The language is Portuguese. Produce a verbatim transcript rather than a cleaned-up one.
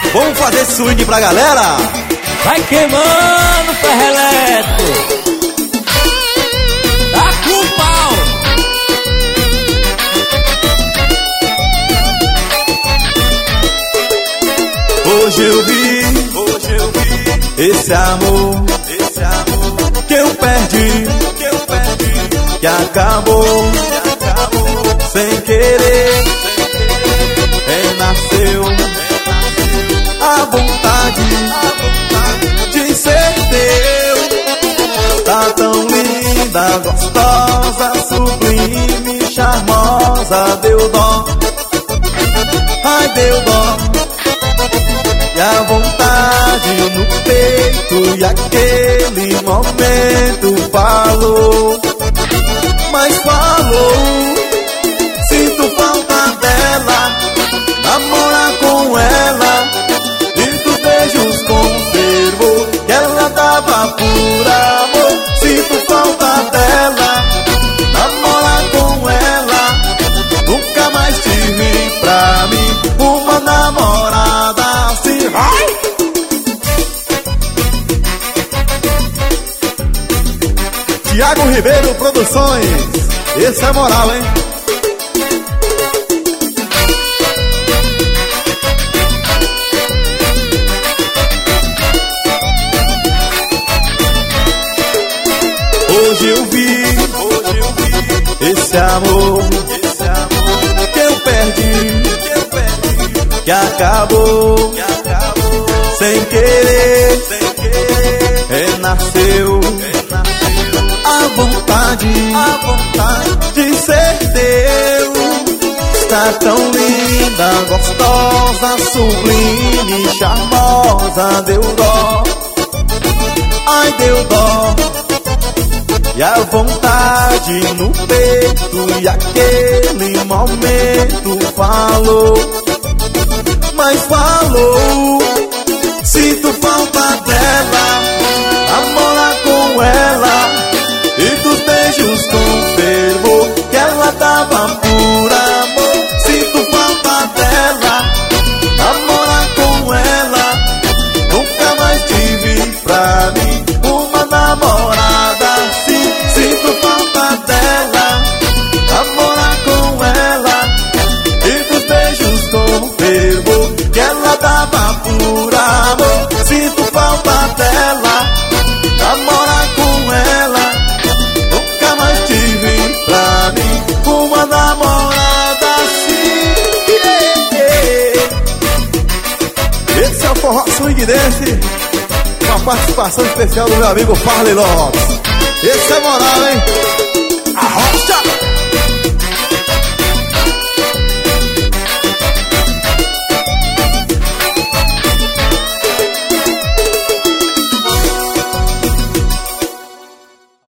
Vamos fazer swing pra galera? Vai queimando, ferro elétrico. Tá com pau. Hoje eu vi, hoje eu vi esse amor, esse amor que eu perdi, que eu perdi, que acabou, que acabou sem querer, sem querer. Renasceu, renasceu a vontade, a vontade de ser teu. Tá tão linda, gostosa, sublime, charmosa, deu dó, ai deu dó. E a vontade no peito e aquele momento falou, mas falou. Sinto falta dela, namorar com ela, e dos beijos confirmou que ela dava por amor. Sinto falta dela, namorar com ela, nunca mais tive pra mim uma namorada assim. Vai! Tiago Ribeiro Produções, esse é moral, hein? Hoje eu vi, hoje eu vi esse amor, esse amor que eu perdi, que eu perdi, que acabou, que acabou sem querer, sem querer. Renasceu, renasceu a vontade, a vontade de ser teu. Está tão linda, gostosa, sublime, charmosa, deu dó, ai deu dó. E a vontade no peito e aquele momento falou, mas falou. Sinto falta dela, namorar com ela, e dos beijos confirmou que ela dava por amor. Sinto falta dela, namorar com ela, nunca mais tive pra mim uma namorada assim. Sinto falta dela, namorar com ela, e dos beijos confirmou que ela dava por amor. Sinto falta dela, namorar com ela, nunca mais tive pra mim uma namorada assim. Yeah. Esse é o Forró Swing Dance, com a participação especial do meu amigo Farley Lopes. Esse é moral, hein?